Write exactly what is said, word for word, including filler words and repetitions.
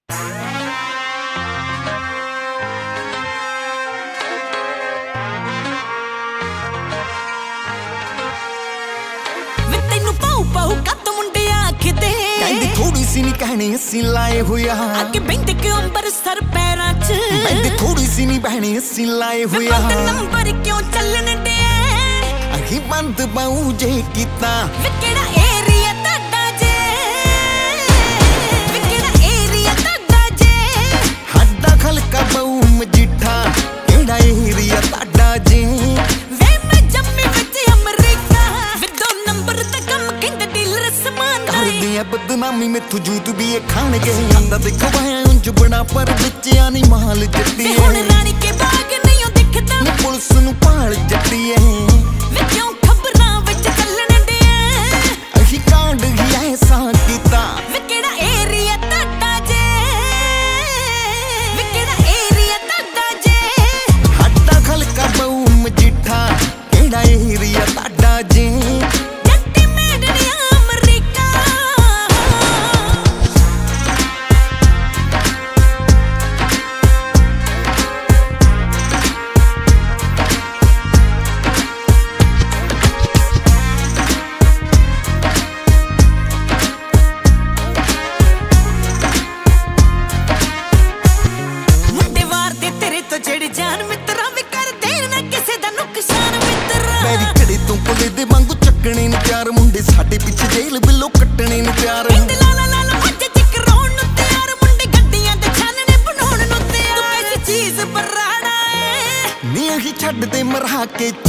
थोड़ी सी नी कहनी असी लाए हुआ आगे बेंद के अंबर सर पैरां च बेंद थोड़ी सी नी बहनी असी लाए हुआ नंबर क्यों चलन दे अही बंद बाऊ जे कीता विकेड़ा एरिया ताड़ा जे विकेड़ा एरिया ताड़ा जे हड्डा खलका बाऊ मजिठा केड़ा एरिया ताड़ा जे वे मैं जम्मी विच अमरीका विदो नंबर ते कम किंद डीलर समान कर दिया बदनामी में तू जूत भी ये खान गए अंदा देखो भाई उंज बड़ा पर बच्चियां नी माल जट्टी है हुन रानी के बाग नहीं दिखदा पुलिस नु पाल जट्टी है वे क्यों खबरां विच चलन दे अही कांड ही ऐसा कीता विकेड़ा एरिया ताड़ा जे विकेड़ा एरिया ताड़ा जे हड्डा खलका बाऊ मजिठा केड़ा एरिया ताड़ा जे जट्टी मेडनी अमरीका जेड़ी जान मित्रा भी कर देना किसे दा नुकसान मित्रा मेरी कड़ी तू कोले दे वांगू चक्कने नु प्यार मुंडे साडे पीछे जेल बिलो कट्टने नु प्यार लाला लाला मज्जे चिक रोण नु तैयार मुंडे गड्डियां ते छानने बनाउण नु तैयार तू कैसी चीज बराड़ा है नी अही छड्ड दे मरा के